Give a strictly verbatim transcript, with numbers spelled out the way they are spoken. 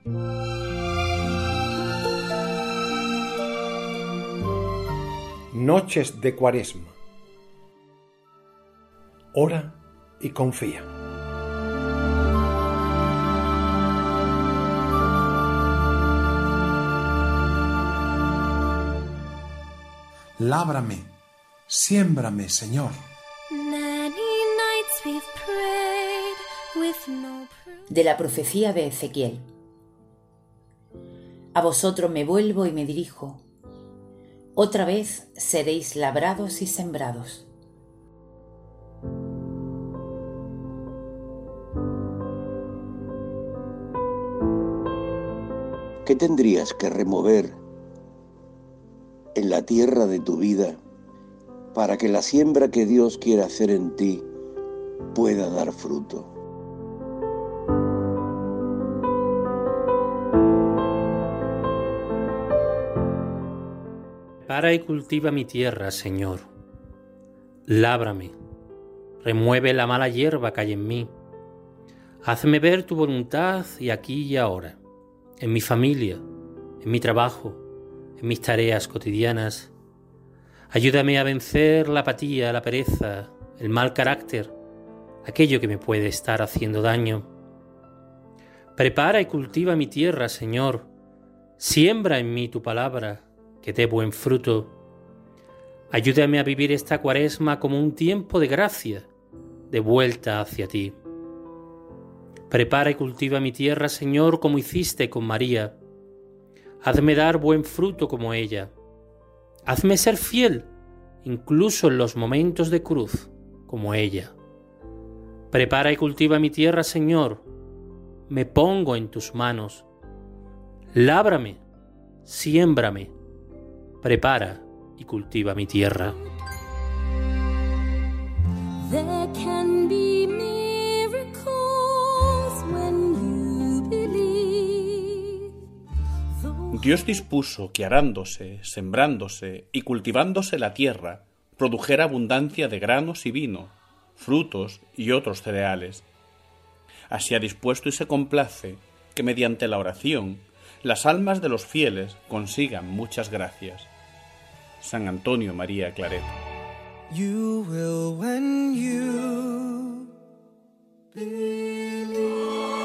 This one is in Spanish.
Noches de Cuaresma. Ora y confía. Lábrame, siémbrame, Señor. De la profecía de Ezequiel. A vosotros me vuelvo y me dirijo. Otra vez seréis labrados y sembrados. ¿Qué tendrías que remover en la tierra de tu vida para que la siembra que Dios quiere hacer en ti pueda dar fruto? Prepara y cultiva mi tierra, Señor. Lábrame, remueve la mala hierba que hay en mí. Hazme ver tu voluntad y aquí y ahora, en mi familia, en mi trabajo, en mis tareas cotidianas. Ayúdame a vencer la apatía, la pereza, el mal carácter, aquello que me puede estar haciendo daño. Prepara y cultiva mi tierra, Señor. Siembra en mí tu palabra, que dé buen fruto. Ayúdame a vivir esta Cuaresma como un tiempo de gracia, de vuelta hacia ti. Prepara y cultiva mi tierra, Señor, como hiciste con María. Hazme dar buen fruto como ella. Hazme ser fiel, incluso en los momentos de cruz, como ella. Prepara y cultiva mi tierra, Señor. Me pongo en tus manos. Lábrame, siémbrame. Prepara y cultiva mi tierra. There can be miracles when you believe. Dios dispuso que arándose, sembrándose y cultivándose la tierra, produjera abundancia de granos y vino, frutos y otros cereales. Así ha dispuesto y se complace que mediante la oración las almas de los fieles consigan muchas gracias. San Antonio María Claret. You will when you believe.